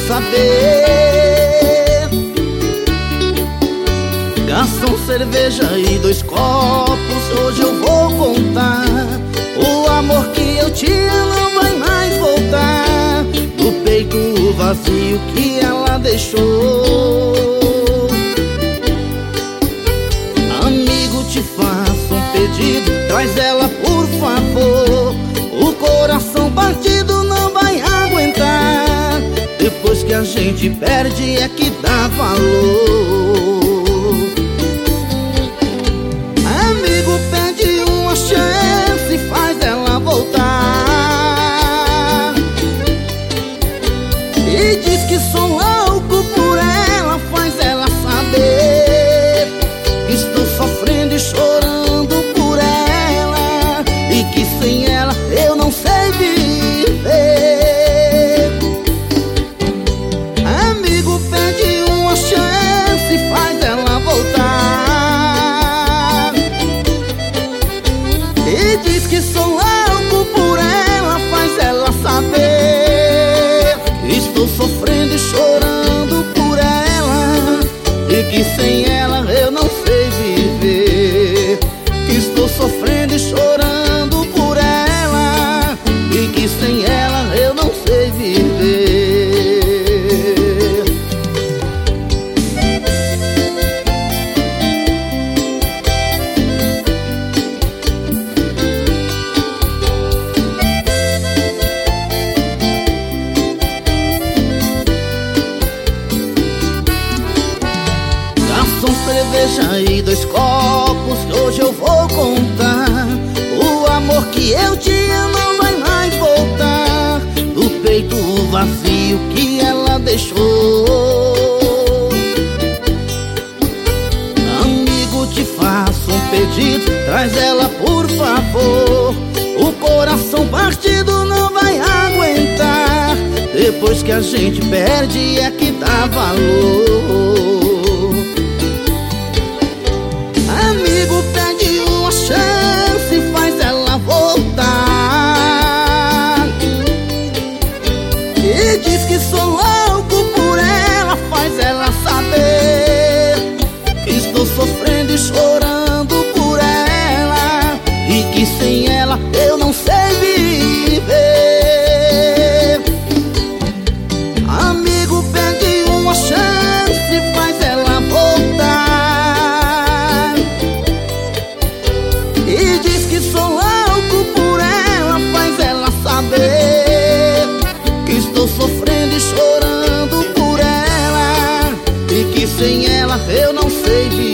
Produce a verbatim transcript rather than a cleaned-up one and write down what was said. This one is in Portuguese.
saber. Garçom, cerveja e dois copos, hoje eu vou contar. O amor que eu tinha não vai mais voltar. Do peito vazio que ela deixou. Amigo, te faço um pedido, traz ela por favor. O coração partido não vai aguentar. Depois que a gente perde é que dá valor. Amigo, pede uma chance, faz ela voltar. E diz que sou louco por ela, faz ela saber. Estou sofrendo e chorando por ela, e que sem ela eu não sei viver. Amigo, pede uma chance, faz ela voltar. E diz que sou louco por ela, faz ela saber. Estou sofrendo e chorando por ela, e que sem ela eu não sei viver. Estou sofrendo e chorando por ela, e que sem ela eu não sei viver. Garçom, cerveja e dois copos, hoje eu vou contar. O amor que eu tinha não vai mais voltar. Do peito vazio que ela deixou. Amigo, te faço um pedido, traz ela por favor. O coração partido não vai aguentar. Depois que a gente perde é que dá valor. Amigo, pede uma chance, faz ela voltar. E diz que sou louco por ela, faz ela saber. Que estou sofrendo e chorando por ela, e que sem ela eu não sei viver. Amigo, pede uma chance, faz ela voltar. E diz que sou louco por ela, faz ela saber. Que estou sofrendo e chorando por ela, e que sem ela eu não sei viver.